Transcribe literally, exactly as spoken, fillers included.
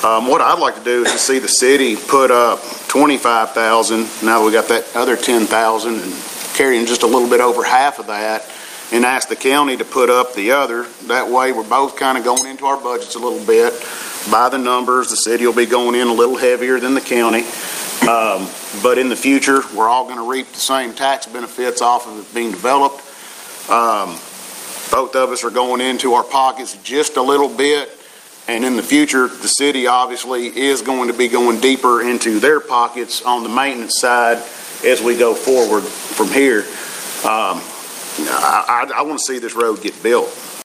Um, what I'd like to do is to see the city put up twenty-five thousand. Now that we got that other ten thousand and carrying just a little bit over half of that, and ask the county to put up the other. That way we're both kind of going into our budgets a little bit. By the numbers, the city will be going in a little heavier than the county. Um, but in the future, we're all going to reap the same tax benefits off of it being developed. Um, both of us are going into our pockets just a little bit. And in the future, the city obviously is going to be going deeper into their pockets on the maintenance side as we go forward from here. Um, I, I, I want to see this road get built.